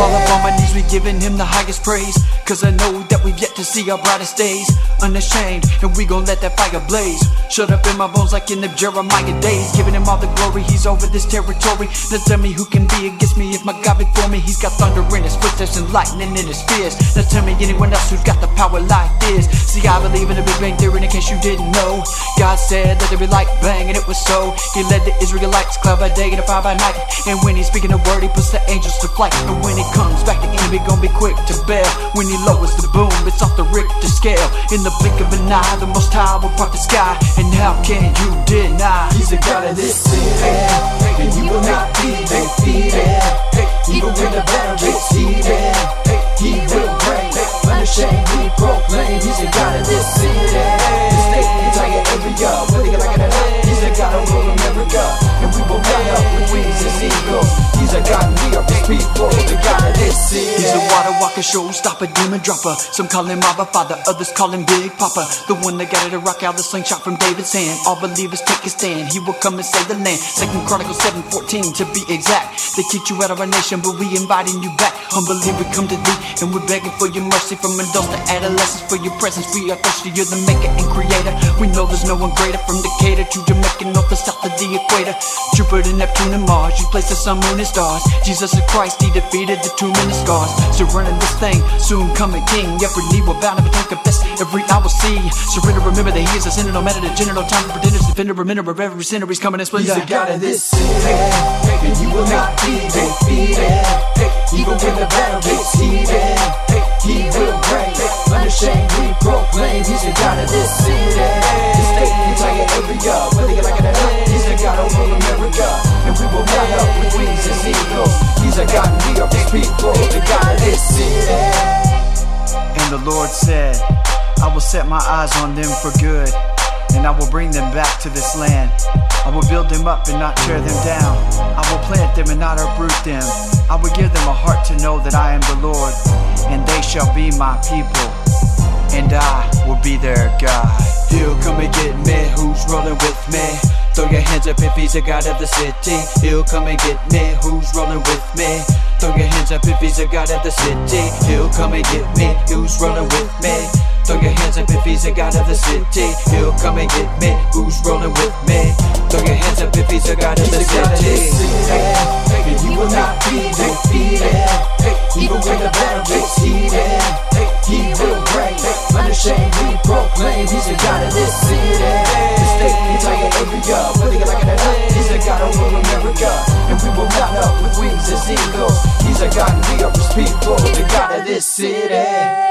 fall upon my knees, we giving him the highest praise, cause I know that we've yet to see our brightest days. Unashamed, and we gon' let that fire blaze. Shut up in my bones like in the Jeremiah days. Giving him all the glory, he's over this territory. Now tell me who can be against me if my God before me. He's got thunder in his footsteps and lightning in his fist. Now tell me anyone else who's got the power like this. See, I believe in the Big Bang Theory, in case you didn't know. God said that there be light, bang, and it was so. He led the Israelites cloud by day and a fire by night. And when he's speaking a word, he puts the angels to flight. And when he comes back, the enemy gon' be quick to bail. When he lowers the boom, it's off the Richter scale. In the blink of an eye, the Most High will part the sky. And how can you deny? He's the God of this city, and he will not be defeated. Even when the battle is heated, he will reign. Unashamed, we proclaim he's the God of this city. The state, entire area, whether you like it or not, he's the God of all America. And we will run up with wings as eagles. He's a God, and we are his people. The God of this city. He's a water walker, showstopper, demon dropper. Some call him Abba Father, others call him Big Papa. The one that got it to rock out the slingshot from David's hand. All believers take a stand, he will come and save the land. 2 Chronicles 7:14 to be exact. They kicked you out of our nation, but we inviting you back. Humbly we come to thee, and we're begging for your mercy. From adults to adolescents, for your presence we are thirsty. You're the maker and creator. We know there's no one greater. From Decatur to Jamaica, north to south to the equator. Jupiter, Neptune, and Mars, you place the sun, moon, and stars. Jesus is Christ, he defeated the tomb and the scars. So running this thing, soon coming king. Every knee will bow, never tongue confess, every eye will see. Surrender, remember that he is a sinner, no matter the gender, no time for pretenders. Defender, remember of every sinner, he's coming and splendor. He's the God of this city, and he will not be defeated. Even when the battle is heated, he will reign. Unashamed, we proclaim he's the God of this city. The state, entire area, whether you like it or not, he's the God of all America. And we will run up with wings as eagles. He's a God, and we are his people. The God of this city. And the Lord said, I will set my eyes on them for good, and I will bring them back to this land. I will build them up and not tear them down. I will plant them and not uproot them. I will give them a heart to know that I am the Lord, and they shall be my people, and I will be their God. He'll come and get me, who's rolling with me? Throw your hands up if he's the God of the city. He'll come and get me, who's rolling with me? Throw your hands up if he's the God of the city. He'll come and get me, who's rolling with me? Throw your hands up if he's the God of the city. He'll come and get me, who's rolling with me? Throw your hands up if he's the God of the city. And he will not be defeated. Even when the battle is heated, he will reign. Unashamed, we proclaim he's the God of this city. The state, entire area, whether you like it or not, he's the God of all America. And we will mount up with wings as eagles. He's a God, and we are his people. The God of this city.